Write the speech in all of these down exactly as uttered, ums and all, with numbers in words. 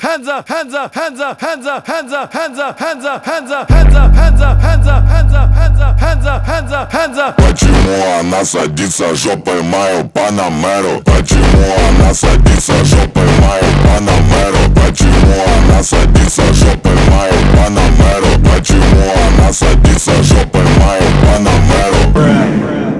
hands up, hands up, hands up, hands up, hands up, hands up, hands up, hands up, hands up, hands up, hands up, hands up, hands up, hands up, hands up, hands up. Почему она садится жопой мою Панамеру? Почему она садится жопой мою Панамеру? Почему она садится жопой мою Панамеру? Почему она садится жопой мою Панамеру?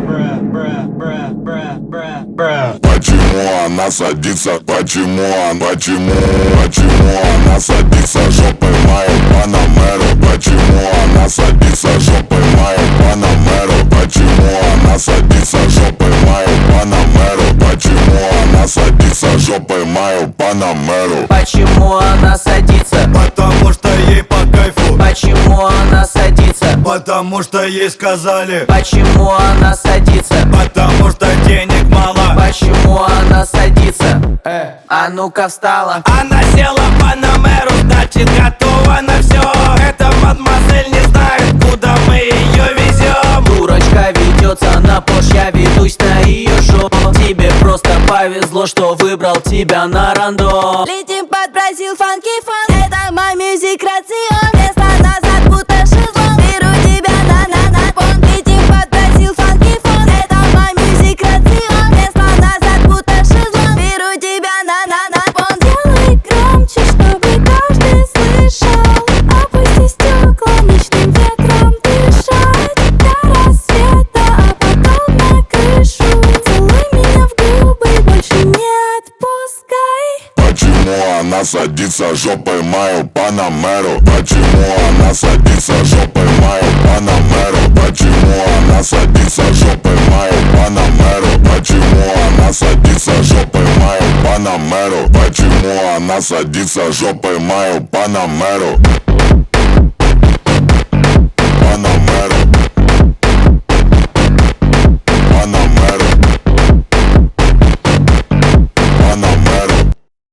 Почему она садится? Почему она? Почему? Почему она садится жопой мою Панамеру? Почему она садится жопой мою Панамеру? Почему она садится жопой мою Панамеру? Почему она садится жопой мою Панамеру? Почему она садится? Потому что ей по кайфу. Почему она садится? Потому что ей сказали. Почему она садится? Потому что денег мало. Почему она садится? Э, а ну-ка встала. Она села в Панамеру, значит готова на все. Эта мадемуазель не знает, куда мы ее везем. Дурочка ведется на пош, я ведусь на ее шоу. Тебе просто повезло, что выбрал тебя на рандом. Летим под Бразил, фанки фан. Это мой мюзик рацион. Место назад, будто шезлонг. Беру тебя на-на-на пон. Летим под Бразил, фанки фан. Это мой мюзик рацион. Место назад, будто шезлонг. Беру тебя на-на-на пон. Делай громче, чтобы каждый слышал. Опусти стекла, ночным ветром дышать. До рассвета, а потом на крышу. Целуй меня в губы, больше не отпускай. Почему она садится жопой мою Панамеру? Почему она садится жопой мою Панамеру? Почему она садится жопой мою Панамеру? Почему она садится жопой мою Панамеру? Почему она садится жопой мою Панамеру?